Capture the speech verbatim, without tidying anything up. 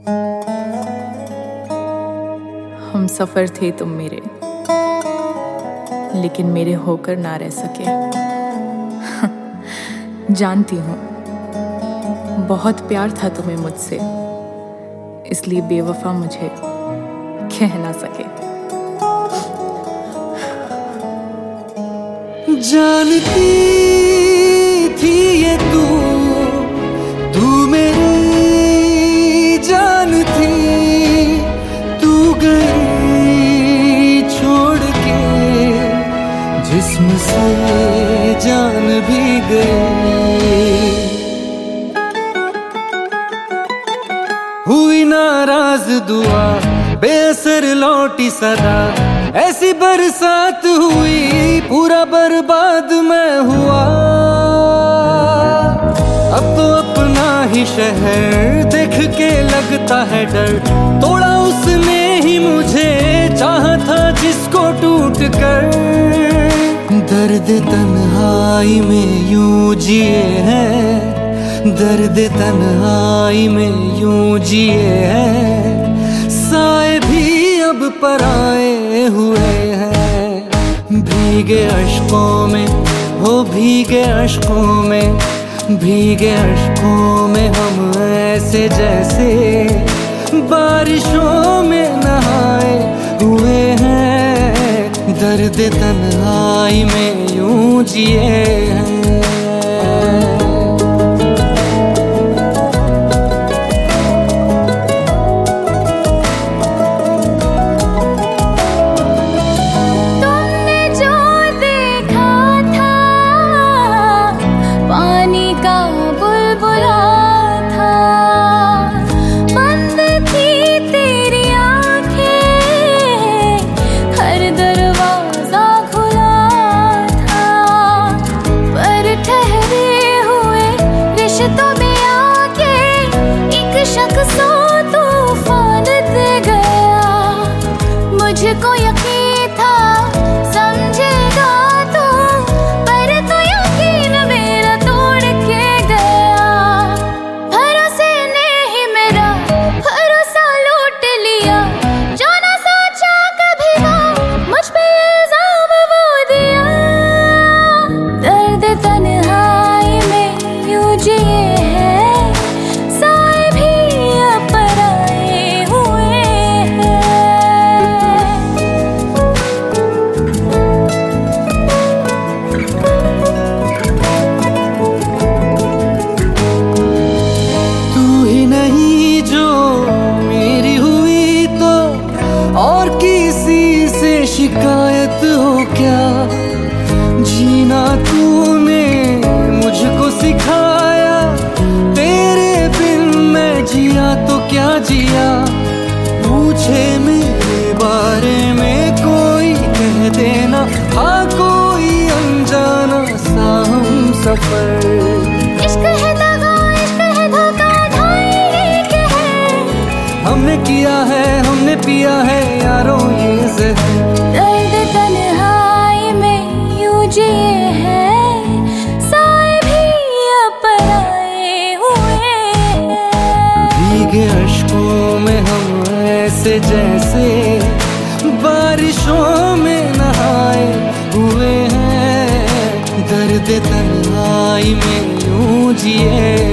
हम सफर थे तुम मेरे, लेकिन मेरे होकर ना रह सके। जानती हूँ बहुत प्यार था तुम्हें मुझसे, इसलिए बेवफा मुझे कह ना सके। जानती थी ये तू तू मेरी जान थी, तू गई छोड़ के जिस्म से जान भी गई। हुई नाराज दुआ बेअसर लौटी सदा, ऐसी बरसात हुई पूरा बर्बाद मैं हुआ। अब तो अपना ही शहर देख के लगता है डर, तोड़ा उसने ही मुझे चाहा था जिसको टूट कर। दर्द तन्हाई में यूं जिए हैं, दर्द तन्हाई में यूं जिए हैं, साए भी अब पराए हुए हैं। भीगे अश्कों में हो भीगे अश्कों में, भीगे अश्कों में हम ऐसे जैसे बारिशों में नहाए हुए हैं। दर्द तन्हाई में यूं जिए हैं। मुझको यकीन था समझेगा तू, पर तू यकीन मेरा तोड़ के गया। भरोसे ने ही मेरा भरोसा लूट लिया, जो ना सोचा कभी वो मुझ पे इल्जाम वो दिया। दर्द तन्हाई में यूं जिए हैं, साए भी अब पराए हुए हैं। शिकायत हो क्या, जीना तूने मुझको सिखाया, तेरे बिन मैं जिया तो क्या जिया। पूछे मेरे बारे में कोई कह देना, हाँ कोई अनजाना सा हम सफर। इश्क है दगा इश्क है धोखा ढाई एक है, हमने किया है हमने पिया है यारों ये ज़हर। दर्द तन्हाई में यूं जिए हैं, साए भी अब पराए हुए हैं। भीगे अश्कों में हम ऐसे जैसे बारिशों में नहाए हुए हैं। दर्द तन्हाई में यूं जिए